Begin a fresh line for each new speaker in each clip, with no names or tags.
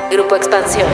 Grupo Expansión.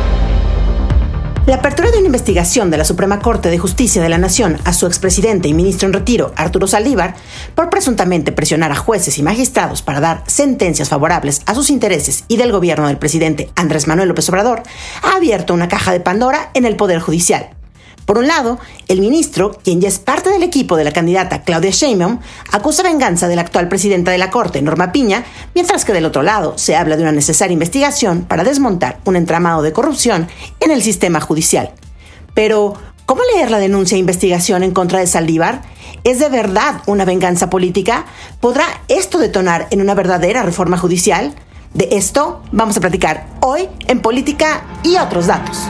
La apertura de una investigación de la Suprema Corte de Justicia de la Nación a su expresidente y ministro en retiro, Arturo Saldívar, por presuntamente presionar a jueces y magistrados para dar sentencias favorables a sus intereses y del gobierno del presidente Andrés Manuel López Obrador, ha abierto una caja de Pandora en el Poder Judicial. Por un lado, el ministro, quien ya es parte del equipo de la candidata Claudia Sheinbaum, acusa venganza de la actual presidenta de la Corte, Norma Piña, mientras que del otro lado se habla de una necesaria investigación para desmontar un entramado de corrupción en el sistema judicial. Pero, ¿cómo leer la denuncia e investigación en contra de Saldívar? ¿Es de verdad una venganza política? ¿Podrá esto detonar en una verdadera reforma judicial? De esto vamos a platicar hoy en Política y Otros Datos.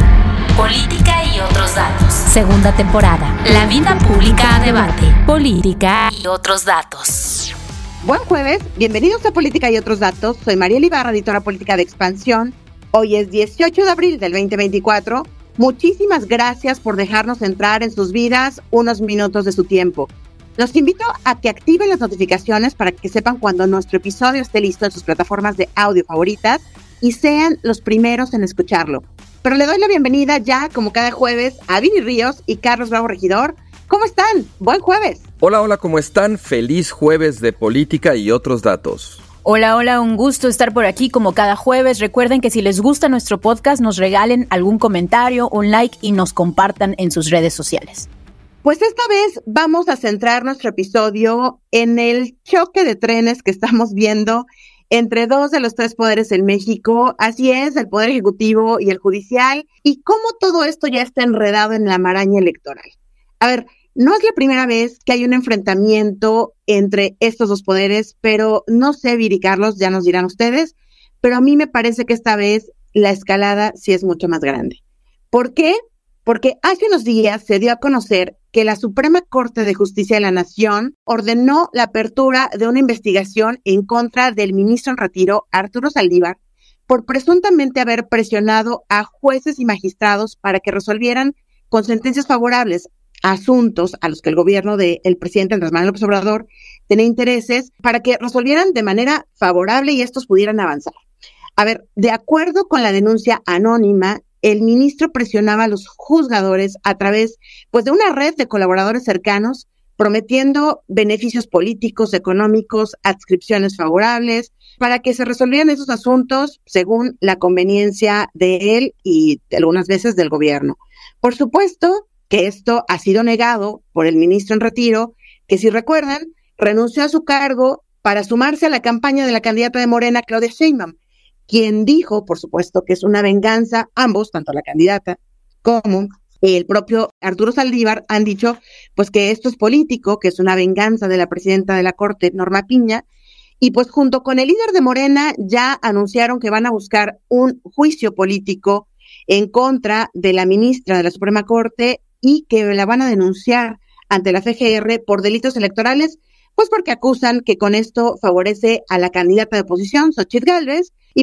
Política y otros datos.
Segunda temporada.
La vida pública a debate. Política y otros datos.
Buen jueves, bienvenidos a Política y Otros Datos. Soy Mariela Ibarra, editora política de Expansión. Hoy es 18 de abril del 2024. Muchísimas gracias por dejarnos entrar en sus vidas unos minutos de su tiempo. Los invito a que activen las notificaciones para que sepan cuando nuestro episodio esté listo en sus plataformas de audio favoritas y sean los primeros en escucharlo. Pero le doy la bienvenida ya, como cada jueves, a Vini Ríos y Carlos Bravo Regidor. ¿Cómo están? ¡Buen jueves!
Hola, ¿cómo están? Feliz jueves de Política y Otros Datos.
Hola, un gusto estar por aquí como cada jueves. Recuerden que si les gusta nuestro podcast, nos regalen algún comentario, un like y nos compartan en sus redes sociales.
Pues esta vez vamos a centrar nuestro episodio en el choque de trenes que estamos viendo entre dos de los tres poderes en México, así es, el Poder Ejecutivo y el Judicial, y cómo todo esto ya está enredado en la maraña electoral. A ver, no es la primera vez que hay un enfrentamiento entre estos dos poderes, pero no sé, Viri, Carlos, ya nos dirán ustedes, pero a mí me parece que esta vez la escalada sí es mucho más grande. ¿Por qué? Porque hace unos días se dio a conocer que la Suprema Corte de Justicia de la Nación ordenó la apertura de una investigación en contra del ministro en retiro, Arturo Saldívar, por presuntamente haber presionado a jueces y magistrados para que resolvieran con sentencias favorables asuntos a los que el gobierno del presidente Andrés Manuel López Obrador tenía intereses, para que resolvieran de manera favorable y estos pudieran avanzar. A ver, de acuerdo con la denuncia anónima, el ministro presionaba a los juzgadores a través, de una red de colaboradores cercanos, prometiendo beneficios políticos, económicos, adscripciones favorables, para que se resolvieran esos asuntos según la conveniencia de él y algunas veces del gobierno. Por supuesto que esto ha sido negado por el ministro en retiro, que si recuerdan, renunció a su cargo para sumarse a la campaña de la candidata de Morena, Claudia Sheinbaum, quien dijo, por supuesto, que es una venganza. Ambos, tanto la candidata como el propio Arturo Saldívar, han dicho que esto es político, que es una venganza de la presidenta de la Corte, Norma Piña, y junto con el líder de Morena ya anunciaron que van a buscar un juicio político en contra de la ministra de la Suprema Corte y que la van a denunciar ante la FGR por delitos electorales, porque acusan que con esto favorece a la candidata de oposición, Xochitl Gálvez. Y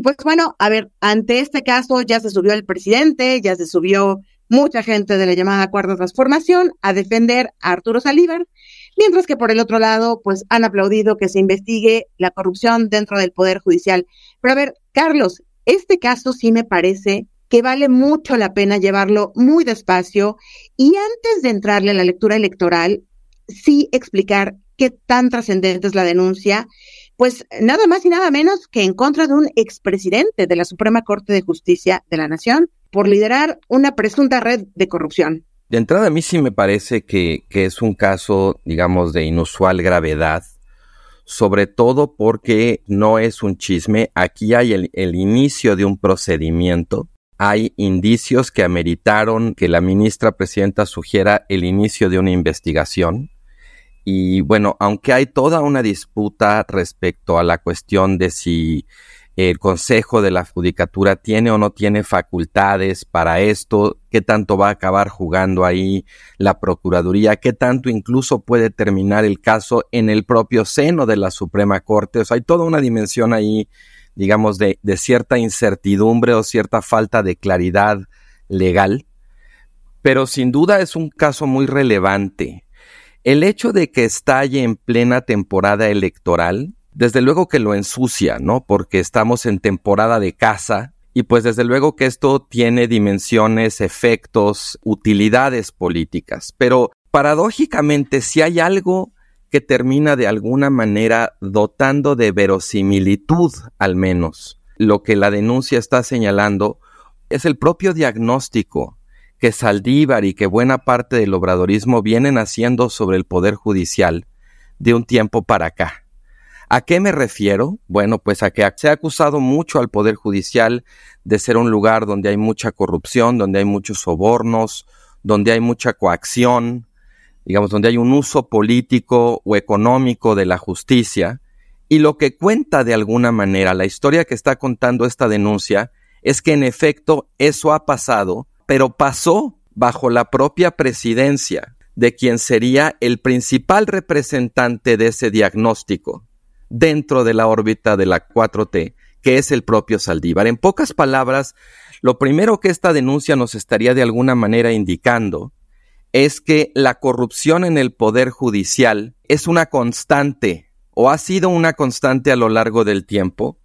ante este caso ya se subió el presidente, ya se subió mucha gente de la llamada Cuarta Transformación a defender a Arturo Saldívar, mientras que por el otro lado, han aplaudido que se investigue la corrupción dentro del Poder Judicial. Pero Carlos, este caso sí me parece que vale mucho la pena llevarlo muy despacio y antes de entrarle a la lectura electoral, sí explicar qué tan trascendente es la denuncia, nada más y nada menos que en contra de un expresidente de la Suprema Corte de Justicia de la Nación por liderar una presunta red de corrupción.
De entrada, a mí sí me parece que es un caso, digamos, de inusual gravedad, sobre todo porque no es un chisme. Aquí hay el inicio de un procedimiento. Hay indicios que ameritaron que la ministra presidenta sugiera el inicio de una investigación. Y aunque hay toda una disputa respecto a la cuestión de si el Consejo de la Judicatura tiene o no tiene facultades para esto, qué tanto va a acabar jugando ahí la Procuraduría, qué tanto incluso puede terminar el caso en el propio seno de la Suprema Corte. O sea, hay toda una dimensión ahí, digamos, de cierta incertidumbre o cierta falta de claridad legal. Pero sin duda es un caso muy relevante. El hecho de que estalle en plena temporada electoral, desde luego que lo ensucia, ¿no? Porque estamos en temporada de caza Y pues desde luego que esto tiene dimensiones, efectos, utilidades políticas. Pero paradójicamente, si hay algo que termina de alguna manera dotando de verosimilitud, al menos, lo que la denuncia está señalando, es el propio diagnóstico que Saldívar y que buena parte del obradorismo vienen haciendo sobre el Poder Judicial de un tiempo para acá. ¿A qué me refiero? Bueno, pues a que se ha acusado mucho al Poder Judicial de ser un lugar donde hay mucha corrupción, donde hay muchos sobornos, donde hay mucha coacción, digamos, donde hay un uso político o económico de la justicia. Y lo que cuenta de alguna manera, la historia que está contando esta denuncia, es que en efecto eso ha pasado, pero pasó bajo la propia presidencia de quien sería el principal representante de ese diagnóstico dentro de la órbita de la 4T, que es el propio Saldívar. En pocas palabras, lo primero que esta denuncia nos estaría de alguna manera indicando es que la corrupción en el Poder Judicial es una constante, o ha sido una constante a lo largo del tiempo,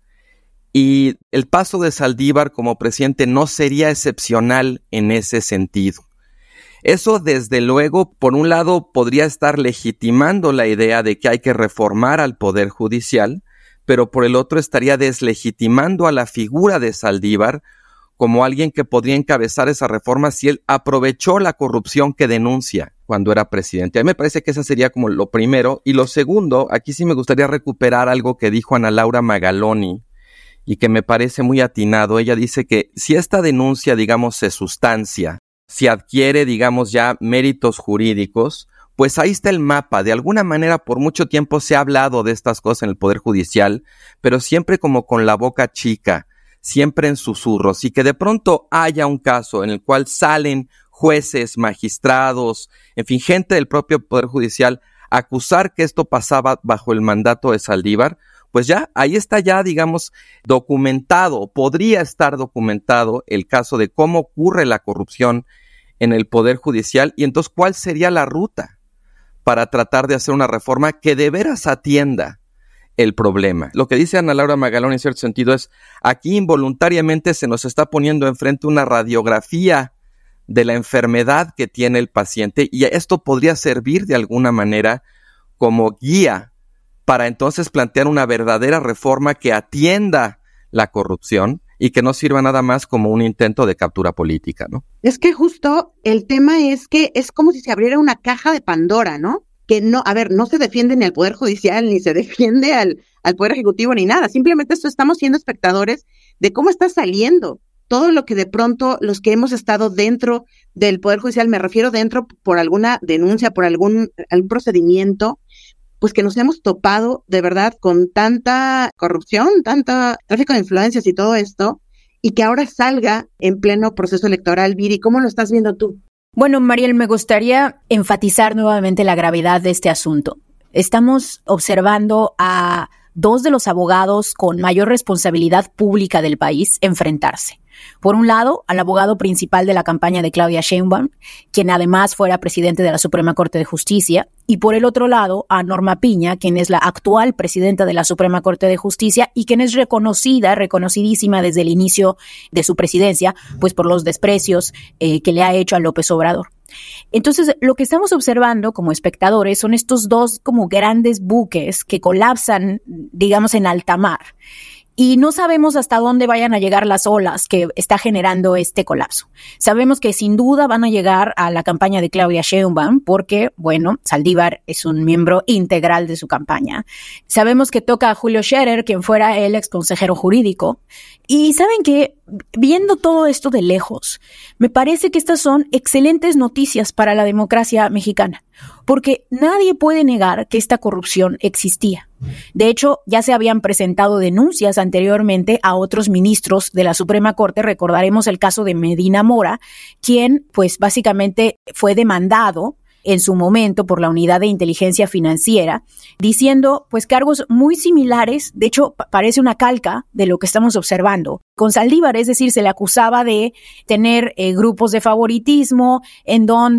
y el paso de Saldívar como presidente no sería excepcional en ese sentido. Eso, desde luego, por un lado, podría estar legitimando la idea de que hay que reformar al Poder Judicial, pero por el otro estaría deslegitimando a la figura de Saldívar como alguien que podría encabezar esa reforma si él aprovechó la corrupción que denuncia cuando era presidente. A mí me parece que esa sería como lo primero. Y lo segundo, aquí sí me gustaría recuperar algo que dijo Ana Laura Magaloni y que me parece muy atinado. Ella dice que si esta denuncia, digamos, se sustancia, si adquiere, digamos, ya méritos jurídicos, pues ahí está el mapa. De alguna manera, por mucho tiempo se ha hablado de estas cosas en el Poder Judicial, pero siempre como con la boca chica, siempre en susurros, y que de pronto haya un caso en el cual salen jueces, magistrados, en fin, gente del propio Poder Judicial, a acusar que esto pasaba bajo el mandato de Saldívar, pues ya, ahí está ya, digamos, documentado, podría estar documentado el caso de cómo ocurre la corrupción en el Poder Judicial, y entonces, ¿cuál sería la ruta para tratar de hacer una reforma que de veras atienda el problema? Lo que dice Ana Laura Magaloni en cierto sentido es, aquí involuntariamente se nos está poniendo enfrente una radiografía de la enfermedad que tiene el paciente, y esto podría servir de alguna manera como guía para entonces plantear una verdadera reforma que atienda la corrupción y que no sirva nada más como un intento de captura política, ¿no?
Es que justo el tema es que es como si se abriera una caja de Pandora, ¿no? Que no, a ver, no se defiende ni al Poder Judicial, ni se defiende al Poder Ejecutivo, ni nada. Simplemente estamos siendo espectadores de cómo está saliendo todo lo que de pronto los que hemos estado dentro del Poder Judicial, me refiero dentro por alguna denuncia, por algún procedimiento, pues que nos hemos topado de verdad con tanta corrupción, tanto tráfico de influencias y todo esto, y que ahora salga en pleno proceso electoral. Viri, ¿cómo lo estás viendo tú?
Bueno, Mariel, me gustaría enfatizar nuevamente la gravedad de este asunto. Estamos observando a dos de los abogados con mayor responsabilidad pública del país enfrentarse. Por un lado, al abogado principal de la campaña de Claudia Sheinbaum, quien además fuera presidente de la Suprema Corte de Justicia, y por el otro lado, a Norma Piña, quien es la actual presidenta de la Suprema Corte de Justicia y quien es reconocidísima desde el inicio de su presidencia, pues por los desprecios que le ha hecho a López Obrador. Entonces, lo que estamos observando como espectadores son estos dos como grandes buques que colapsan, digamos, en alta mar. Y no sabemos hasta dónde vayan a llegar las olas que está generando este colapso. Sabemos que sin duda van a llegar a la campaña de Claudia Sheinbaum porque, bueno, Saldívar es un miembro integral de su campaña. Sabemos que toca a Julio Scherer, quien fuera el ex consejero jurídico. Y saben que, viendo todo esto de lejos, me parece que estas son excelentes noticias para la democracia mexicana, porque nadie puede negar que esta corrupción existía. De hecho, ya se habían presentado denuncias anteriormente a otros ministros de la Suprema Corte. Recordaremos el caso de Medina Mora, quien, pues, básicamente fue demandado en su momento por la Unidad de Inteligencia Financiera, diciendo pues cargos muy similares. De hecho, parece una calca de lo que estamos observando con Saldívar, es decir, se le acusaba de tener grupos de favoritismo en donde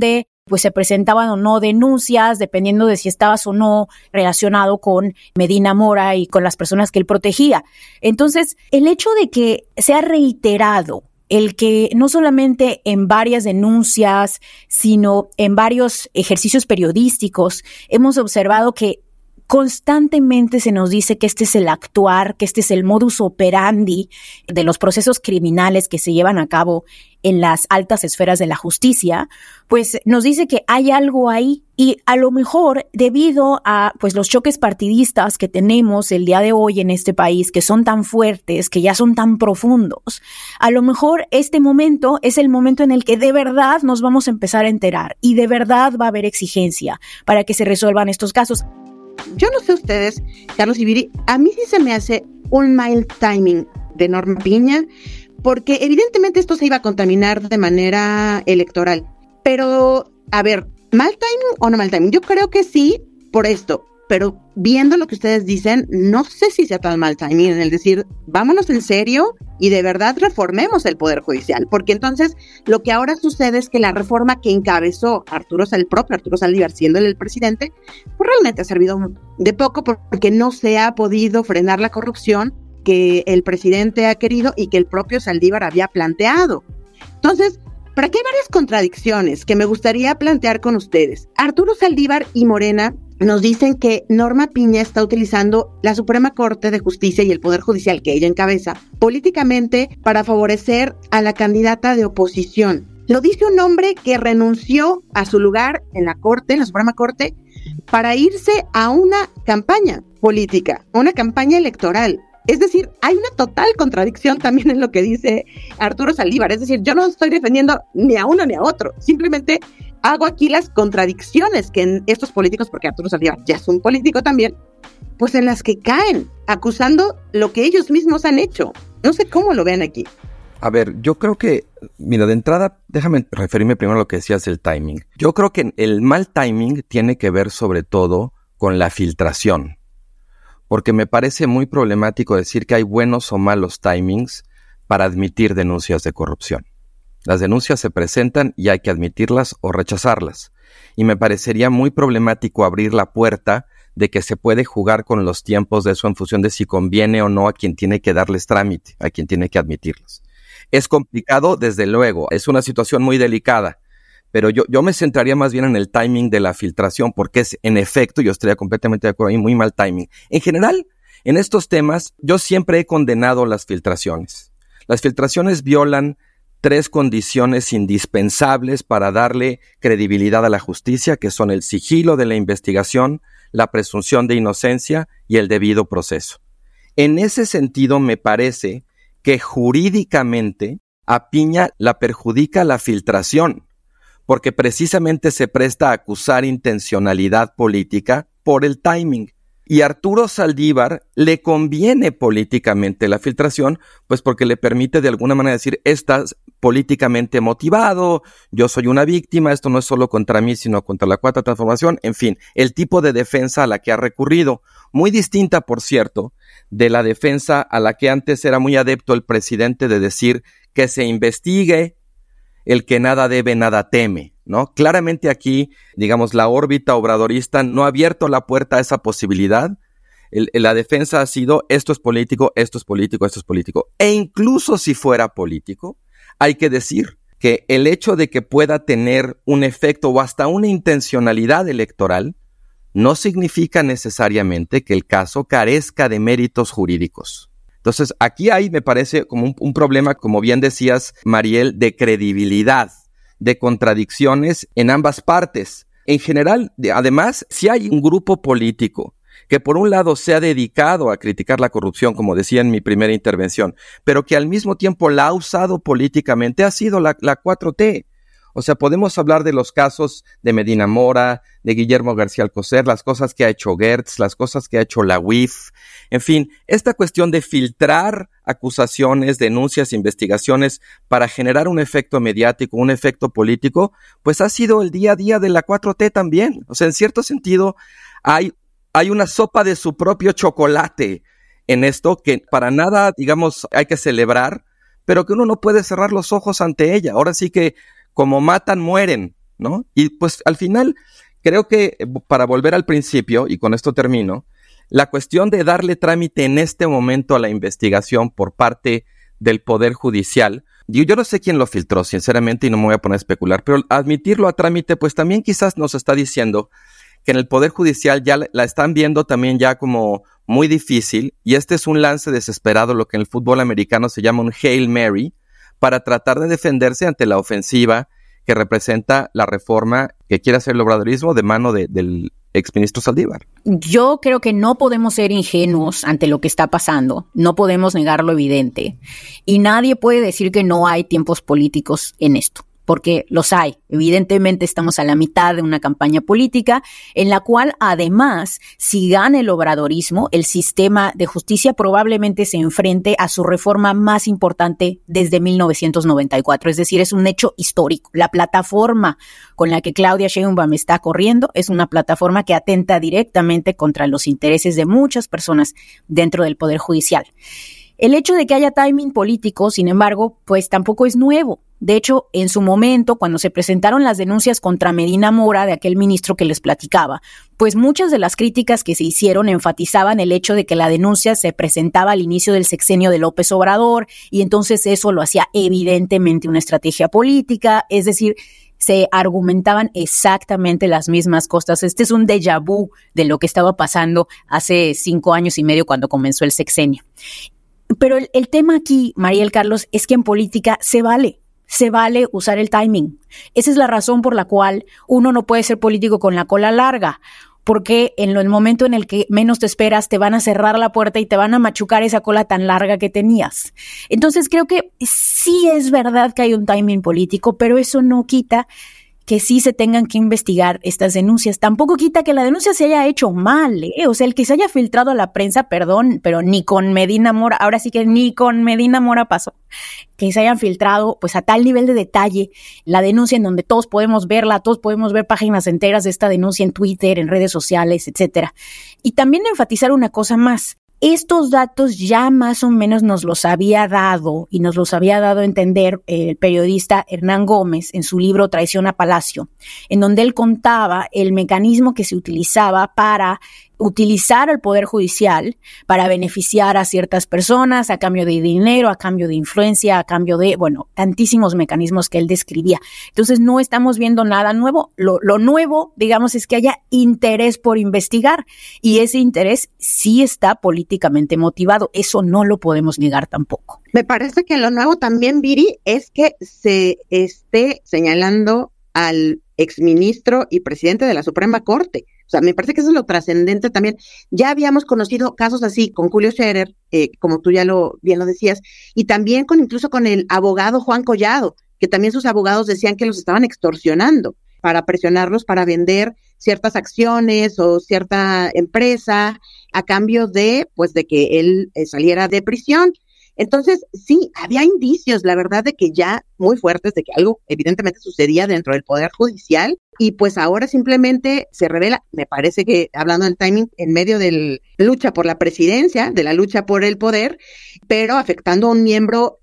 pues se presentaban o no denuncias, dependiendo de si estabas o no relacionado con Medina Mora y con las personas que él protegía. Entonces, el hecho de que se ha reiterado el que no solamente en varias denuncias, sino en varios ejercicios periodísticos hemos observado que constantemente se nos dice que este es el actuar, que este es el modus operandi de los procesos criminales que se llevan a cabo en las altas esferas de la justicia, pues nos dice que hay algo ahí y a lo mejor debido a pues los choques partidistas que tenemos el día de hoy en este país, que son tan fuertes, que ya son tan profundos, a lo mejor este momento es el momento en el que de verdad nos vamos a empezar a enterar y de verdad va a haber exigencia para que se resuelvan estos casos.
Yo no sé ustedes, Carlos y Viri, a mí sí se me hace un mal timing de Norma Piña, porque evidentemente esto se iba a contaminar de manera electoral. Pero, a ver, ¿mal timing o no mal timing? Yo creo que sí, por esto. Pero viendo lo que ustedes dicen, no sé si sea tan mal timing en el decir, vámonos en serio y de verdad reformemos el Poder Judicial. Porque entonces lo que ahora sucede es que la reforma que encabezó el propio Arturo Saldívar, siendo él el presidente, pues realmente ha servido de poco porque no se ha podido frenar la corrupción que el presidente ha querido y que el propio Saldívar había planteado. Entonces, para qué hay varias contradicciones que me gustaría plantear con ustedes. Arturo Saldívar y Morena nos dicen que Norma Piña está utilizando la Suprema Corte de Justicia y el Poder Judicial que ella encabeza políticamente para favorecer a la candidata de oposición. Lo dice un hombre que renunció a su lugar en la Corte, en la Suprema Corte, para irse a una campaña política, una campaña electoral. Es decir, hay una total contradicción también en lo que dice Arturo Saldívar. Es decir, yo no estoy defendiendo ni a uno ni a otro. Simplemente hago aquí las contradicciones que en estos políticos, porque Arturo Saldívar ya es un político también, pues en las que caen, acusando lo que ellos mismos han hecho. No sé cómo lo vean aquí.
A ver, yo creo que, mira, de entrada, déjame referirme primero a lo que decías del timing. Yo creo que el mal timing tiene que ver sobre todo con la filtración. Porque me parece muy problemático decir que hay buenos o malos timings para admitir denuncias de corrupción. Las denuncias se presentan y hay que admitirlas o rechazarlas. Y me parecería muy problemático abrir la puerta de que se puede jugar con los tiempos de eso en función de si conviene o no a quien tiene que darles trámite, a quien tiene que admitirlas. Es complicado, desde luego, es una situación muy delicada. Pero yo me centraría más bien en el timing de la filtración, porque es, en efecto, yo estaría completamente de acuerdo ahí, muy mal timing. En general, en estos temas, yo siempre he condenado las filtraciones. Las filtraciones violan 3 condiciones indispensables para darle credibilidad a la justicia, que son el sigilo de la investigación, la presunción de inocencia y el debido proceso. En ese sentido, me parece que jurídicamente a Piña la perjudica la filtración, porque precisamente se presta a acusar intencionalidad política por el timing. Y a Arturo Saldívar le conviene políticamente la filtración, pues porque le permite de alguna manera decir, estás políticamente motivado, yo soy una víctima, esto no es solo contra mí, sino contra la Cuarta Transformación, en fin, el tipo de defensa a la que ha recurrido. Muy distinta, por cierto, de la defensa a la que antes era muy adepto el presidente de decir que se investigue, el que nada debe, nada teme, ¿no? Claramente aquí, digamos, la órbita obradorista no ha abierto la puerta a esa posibilidad. La defensa ha sido, esto es político, esto es político, esto es político. E incluso si fuera político, hay que decir que el hecho de que pueda tener un efecto o hasta una intencionalidad electoral no significa necesariamente que el caso carezca de méritos jurídicos. Entonces, aquí hay, me parece, como un problema, como bien decías, Mariel, de credibilidad, de contradicciones en ambas partes. En general, además, si hay un grupo político que por un lado se ha dedicado a criticar la corrupción, como decía en mi primera intervención, pero que al mismo tiempo la ha usado políticamente, ha sido la 4T. O sea, podemos hablar de los casos de Medina Mora, de Guillermo García Alcocer, las cosas que ha hecho Gertz, las cosas que ha hecho la UIF. En fin, esta cuestión de filtrar acusaciones, denuncias, investigaciones para generar un efecto mediático, un efecto político, pues ha sido el día a día de la 4T también. O sea, en cierto sentido, hay una sopa de su propio chocolate en esto que para nada, digamos, hay que celebrar, pero que uno no puede cerrar los ojos ante ella. Ahora sí que como matan, mueren. ¿no? Y pues al final, creo que para volver al principio, y con esto termino, la cuestión de darle trámite en este momento a la investigación por parte del Poder Judicial, yo no sé quién lo filtró, sinceramente, y no me voy a poner a especular, pero admitirlo a trámite, pues también quizás nos está diciendo que en el Poder Judicial ya la están viendo también ya como muy difícil, y este es un lance desesperado, lo que en el fútbol americano se llama un Hail Mary, para tratar de defenderse ante la ofensiva que representa la reforma que quiere hacer el obradorismo de mano del exministro Saldívar.
Yo creo que no podemos ser ingenuos ante lo que está pasando, no podemos negar lo evidente, y nadie puede decir que no hay tiempos políticos en esto, porque los hay. Evidentemente estamos a la mitad de una campaña política en la cual, además, si gana el obradorismo, el sistema de justicia probablemente se enfrente a su reforma más importante desde 1994. Es decir, es un hecho histórico. La plataforma con la que Claudia Sheinbaum está corriendo es una plataforma que atenta directamente contra los intereses de muchas personas dentro del Poder Judicial. El hecho de que haya timing político, sin embargo, pues tampoco es nuevo. De hecho, en su momento, cuando se presentaron las denuncias contra Medina Mora, de aquel ministro que les platicaba, pues muchas de las críticas que se hicieron enfatizaban el hecho de que la denuncia se presentaba al inicio del sexenio de López Obrador, y entonces eso lo hacía evidentemente una estrategia política, es decir, se argumentaban exactamente las mismas cosas. Este es un déjà vu de lo que estaba pasando hace 5 años y medio cuando comenzó el sexenio. Pero el tema aquí, Mariel Carlos, es que en política se vale usar el timing. Esa es la razón por la cual uno no puede ser político con la cola larga, porque en el momento en el que menos te esperas te van a cerrar la puerta y te van a machucar esa cola tan larga que tenías. Entonces creo que sí es verdad que hay un timing político, pero eso no quita que sí se tengan que investigar estas denuncias. Tampoco quita que la denuncia se haya hecho mal, ¿eh? O sea, el que se haya filtrado a la prensa, perdón, pero ni con Medina Mora, ahora sí que ni con Medina Mora pasó, que se hayan filtrado pues a tal nivel de detalle la denuncia en donde todos podemos verla, todos podemos ver páginas enteras de esta denuncia en Twitter, en redes sociales, etcétera. Y también enfatizar una cosa más. Estos datos ya más o menos nos los había dado y nos los había dado a entender el periodista Hernán Gómez en su libro Traición a Palacio, en donde él contaba el mecanismo que se utilizaba para utilizar al Poder Judicial para beneficiar a ciertas personas a cambio de dinero, a cambio de influencia, a cambio de, tantísimos mecanismos que él describía. Entonces no estamos viendo nada nuevo. Lo nuevo, digamos, es que haya interés por investigar, y ese interés sí está políticamente motivado. Eso no lo podemos negar tampoco.
Me parece que lo nuevo también, Viri, es que se esté señalando al exministro y presidente de la Suprema Corte. O sea, me parece que eso es lo trascendente también. Ya habíamos conocido casos así con Julio Scherer, como tú ya bien lo decías, y también incluso con el abogado Juan Collado, que también sus abogados decían que los estaban extorsionando para presionarlos para vender ciertas acciones o cierta empresa a cambio de que él saliera de prisión. Entonces, sí, había indicios, la verdad, de que ya muy fuertes, de que algo evidentemente sucedía dentro del Poder Judicial, y pues ahora simplemente se revela, me parece que, hablando del timing, en medio de la lucha por la presidencia, de la lucha por el poder, pero afectando a un miembro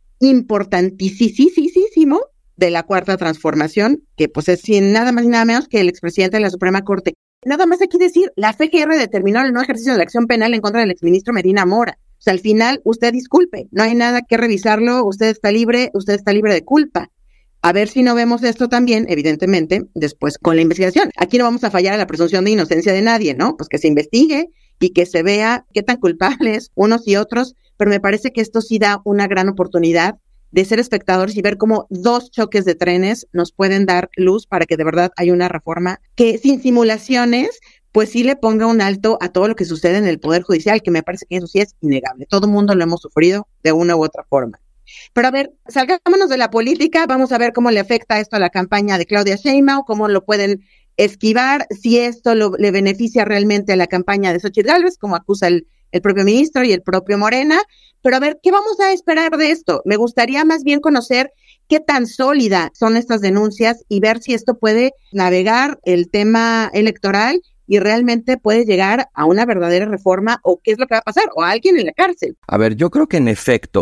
importantísimo de la Cuarta Transformación, que pues es nada más y nada menos que el expresidente de la Suprema Corte. Nada más hay que decir, la FGR determinó el no ejercicio de la acción penal en contra del exministro Medina Mora. O sea, al final, usted disculpe, no hay nada que revisarlo, usted está libre de culpa. A ver si no vemos esto también, evidentemente, después con la investigación. Aquí no vamos a fallar a la presunción de inocencia de nadie, ¿no? Pues que se investigue y que se vea qué tan culpables unos y otros, pero me parece que esto sí da una gran oportunidad de ser espectadores y ver cómo 2 choques de trenes nos pueden dar luz para que de verdad haya una reforma que sin simulaciones pues sí le ponga un alto a todo lo que sucede en el Poder Judicial, que me parece que eso sí es innegable. Todo el mundo lo hemos sufrido de una u otra forma. Pero a ver, salgámonos de la política, vamos a ver cómo le afecta esto a la campaña de Claudia Sheinbaum, cómo lo pueden esquivar, si esto le beneficia realmente a la campaña de Xóchitl Gálvez, como acusa el propio ministro y el propio Morena. Pero a ver, ¿qué vamos a esperar de esto? Me gustaría más bien conocer qué tan sólidas son estas denuncias y ver si esto puede navegar el tema electoral y realmente puede llegar a una verdadera reforma, o qué es lo que va a pasar, o a alguien en la cárcel.
A ver, yo creo que en efecto,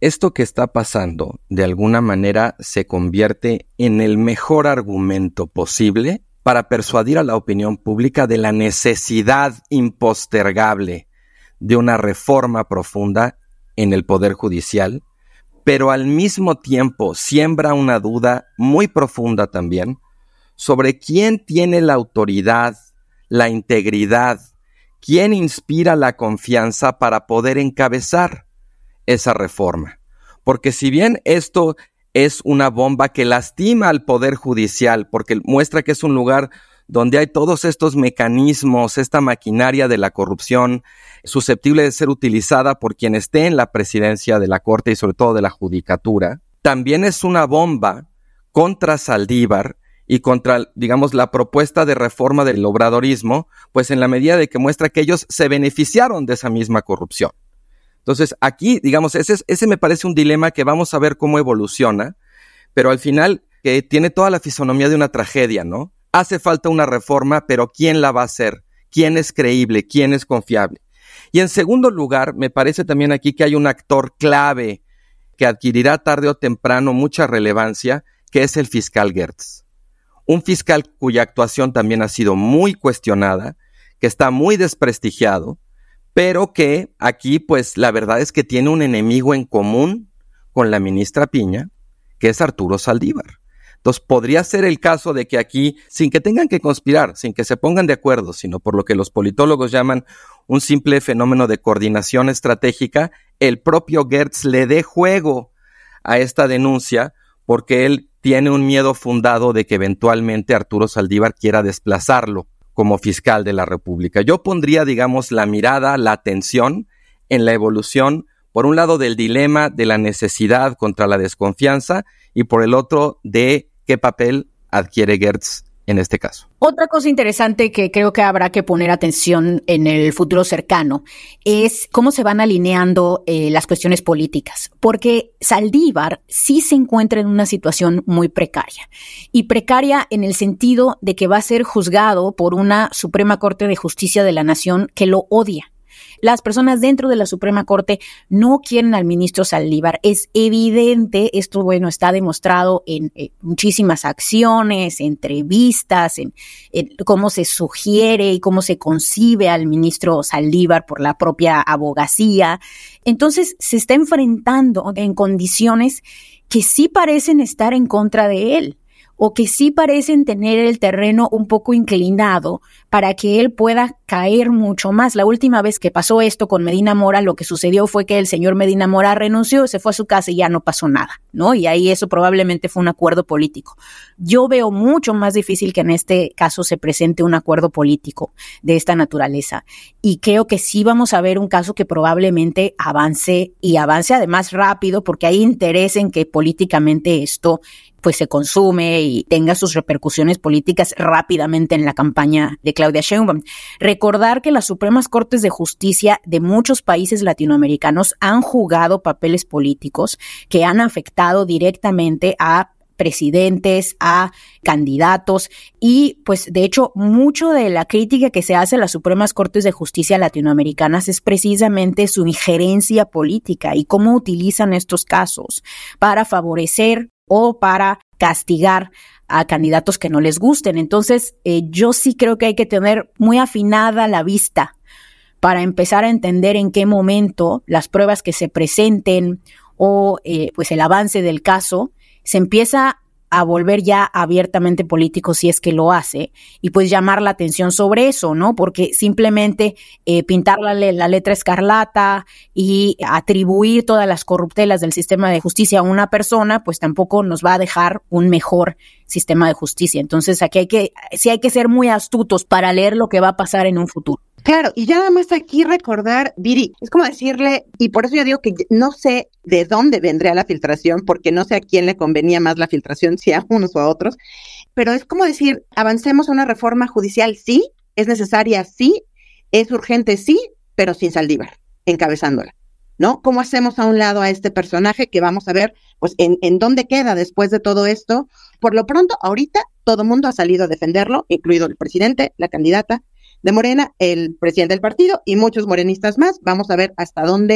esto que está pasando de alguna manera se convierte en el mejor argumento posible para persuadir a la opinión pública de la necesidad impostergable de una reforma profunda en el Poder Judicial, pero al mismo tiempo siembra una duda muy profunda también sobre quién tiene la autoridad, la integridad, quién inspira la confianza para poder encabezar esa reforma. Porque si bien esto es una bomba que lastima al Poder Judicial, porque muestra que es un lugar donde hay todos estos mecanismos, esta maquinaria de la corrupción susceptible de ser utilizada por quien esté en la presidencia de la Corte y sobre todo de la Judicatura, también es una bomba contra Saldívar y contra, digamos, la propuesta de reforma del obradorismo, pues en la medida de que muestra que ellos se beneficiaron de esa misma corrupción. Entonces, aquí, digamos, ese me parece un dilema que vamos a ver cómo evoluciona, pero al final que tiene toda la fisonomía de una tragedia, ¿no? Hace falta una reforma, pero ¿quién la va a hacer? ¿Quién es creíble? ¿Quién es confiable? Y en segundo lugar, me parece también aquí que hay un actor clave que adquirirá tarde o temprano mucha relevancia, que es el fiscal Gertz. Un fiscal cuya actuación también ha sido muy cuestionada, que está muy desprestigiado, pero que aquí, pues, la verdad es que tiene un enemigo en común con la ministra Piña, que es Arturo Saldívar. Entonces, podría ser el caso de que aquí, sin que tengan que conspirar, sin que se pongan de acuerdo, sino por lo que los politólogos llaman un simple fenómeno de coordinación estratégica, el propio Gertz le dé juego a esta denuncia porque él tiene un miedo fundado de que eventualmente Arturo Saldívar quiera desplazarlo como fiscal de la República. Yo pondría, digamos, la mirada, la atención en la evolución, por un lado, del dilema de la necesidad contra la desconfianza y por el otro, de qué papel adquiere Gertz en este caso.
Otra cosa interesante que creo que habrá que poner atención en el futuro cercano es cómo se van alineando las cuestiones políticas, porque Saldívar sí se encuentra en una situación muy precaria, y precaria en el sentido de que va a ser juzgado por una Suprema Corte de Justicia de la Nación que lo odia. Las personas dentro de la Suprema Corte no quieren al ministro Saldívar. Es evidente, esto, bueno, está demostrado en muchísimas acciones, entrevistas, en cómo se sugiere y cómo se concibe al ministro Saldívar por la propia abogacía. Entonces, se está enfrentando en condiciones que sí parecen estar en contra de él, o que sí parecen tener el terreno un poco inclinado para que él pueda caer mucho más. La última vez que pasó esto con Medina Mora, lo que sucedió fue que el señor Medina Mora renunció, se fue a su casa y ya no pasó nada, ¿no? Y ahí eso probablemente fue un acuerdo político. Yo veo mucho más difícil que en este caso se presente un acuerdo político de esta naturaleza. Y creo que sí vamos a ver un caso que probablemente avance, y avance además rápido, porque hay interés en que políticamente esto pues se consume y tenga sus repercusiones políticas rápidamente en la campaña de Claudia Sheinbaum. Recordar que las Supremas Cortes de Justicia de muchos países latinoamericanos han jugado papeles políticos que han afectado directamente a presidentes, a candidatos, y pues de hecho mucho de la crítica que se hace a las Supremas Cortes de Justicia latinoamericanas es precisamente su injerencia política y cómo utilizan estos casos para favorecer o para castigar a candidatos que no les gusten. Entonces, yo sí creo que hay que tener muy afinada la vista para empezar a entender en qué momento las pruebas que se presenten o pues el avance del caso se empieza a volver ya abiertamente político, si es que lo hace, y pues llamar la atención sobre eso, ¿no? Porque simplemente pintar la letra escarlata y atribuir todas las corruptelas del sistema de justicia a una persona, pues tampoco nos va a dejar un mejor sistema de justicia. Entonces aquí hay que ser muy astutos para leer lo que va a pasar en un futuro.
Claro, y ya nada más aquí recordar, Viri, es como decirle, y por eso yo digo que no sé de dónde vendría la filtración, porque no sé a quién le convenía más la filtración, si a unos o a otros, pero es como decir, avancemos a una reforma judicial, sí, es necesaria, sí, es urgente, sí, pero sin Saldívar encabezándola, ¿no? ¿Cómo hacemos a un lado a este personaje que vamos a ver, pues, en dónde queda después de todo esto? Por lo pronto, ahorita, todo el mundo ha salido a defenderlo, incluido el presidente, la candidata de Morena, el presidente del partido y muchos morenistas más. Vamos a ver hasta dónde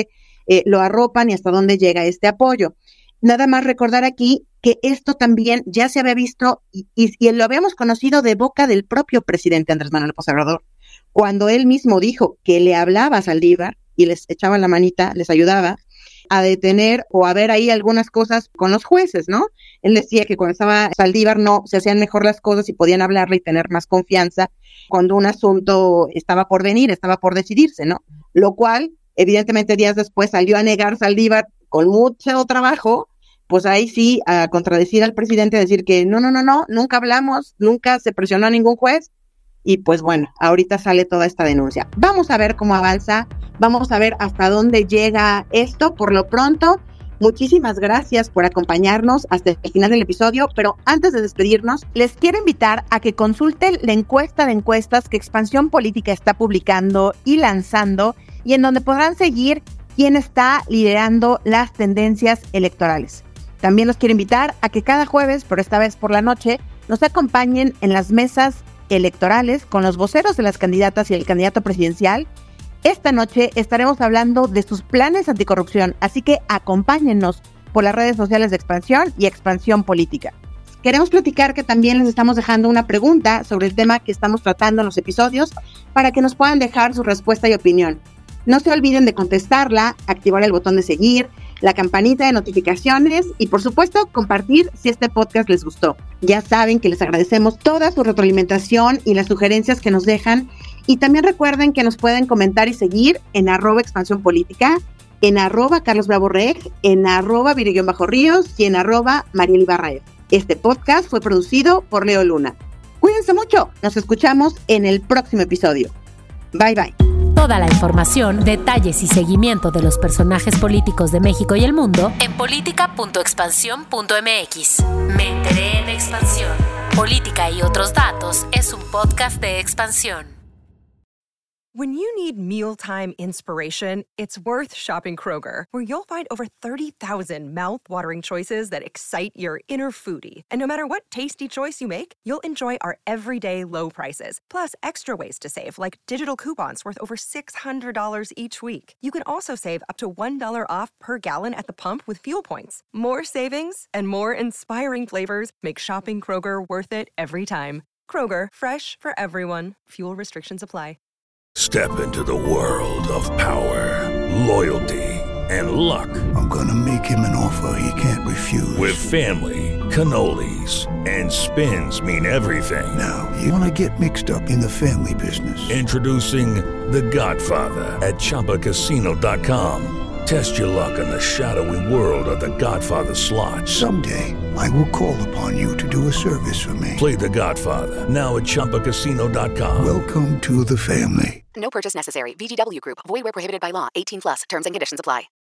lo arropan y hasta dónde llega este apoyo. Nada más recordar aquí que esto también ya se había visto y lo habíamos conocido de boca del propio presidente Andrés Manuel López Obrador, cuando él mismo dijo que le hablaba a Saldívar y les echaba la manita, les ayudaba a detener o a ver ahí algunas cosas con los jueces, ¿no? Él decía que cuando estaba Saldívar no se hacían mejor las cosas y podían hablarle y tener más confianza cuando un asunto estaba por venir, estaba por decidirse, ¿no? Lo cual, evidentemente, días después salió a negar Saldívar con mucho trabajo, pues ahí sí, a contradecir al presidente, a decir que no, nunca hablamos, nunca se presionó a ningún juez. Y pues bueno, ahorita sale toda esta denuncia. Vamos a ver cómo avanza, vamos a ver hasta dónde llega esto. Por lo pronto, muchísimas gracias por acompañarnos hasta el final del episodio, pero antes de despedirnos, les quiero invitar a que consulten la encuesta de encuestas que Expansión Política está publicando y lanzando, y en donde podrán seguir quién está liderando las tendencias electorales. También los quiero invitar a que cada jueves, pero esta vez por la noche, nos acompañen en las mesas electorales con los voceros de las candidatas y el candidato presidencial. Esta noche estaremos hablando de sus planes anticorrupción, así que acompáñennos por las redes sociales de Expansión y Expansión Política. Queremos platicar que también les estamos dejando una pregunta sobre el tema que estamos tratando en los episodios para que nos puedan dejar su respuesta y opinión. No se olviden de contestarla, activar el botón de seguir, la campanita de notificaciones y, por supuesto, compartir si este podcast les gustó. Ya saben que les agradecemos toda su retroalimentación y las sugerencias que nos dejan. Y también recuerden que nos pueden comentar y seguir en @Expansión Política, en @CarlosBravoReg, en @Viri_Ríos y en @Marielibarraez. Este podcast fue producido por Leo Luna. Cuídense mucho. Nos escuchamos en el próximo episodio. Bye, bye.
Toda la información, detalles y seguimiento de los personajes políticos de México y el mundo en politica.expansión.mx. Me enteré en Expansión. Política y otros datos es un podcast de Expansión.
When you need mealtime inspiration, it's worth shopping Kroger, where you'll find over 30,000 mouth-watering choices that excite your inner foodie. And no matter what tasty choice you make, you'll enjoy our everyday low prices, plus extra ways to save, like digital coupons worth over $600 each week. You can also save up to $1 off per gallon at the pump with fuel points. More savings and more inspiring flavors make shopping Kroger worth it every time. Kroger, fresh for everyone. Fuel restrictions apply.
Step into the world of power, loyalty, and luck.
I'm gonna make him an offer he can't refuse.
With family, cannolis, and spins mean everything.
Now, you wanna get mixed up in the family business.
Introducing The Godfather at ChumbaCasino.com. Test your luck in the shadowy world of The Godfather slot.
Someday, I will call upon you to do a service for me.
Play The Godfather now at ChumbaCasino.com.
Welcome to the family.
No purchase necessary. VGW Group. Void where prohibited by law. 18+. Terms and conditions apply.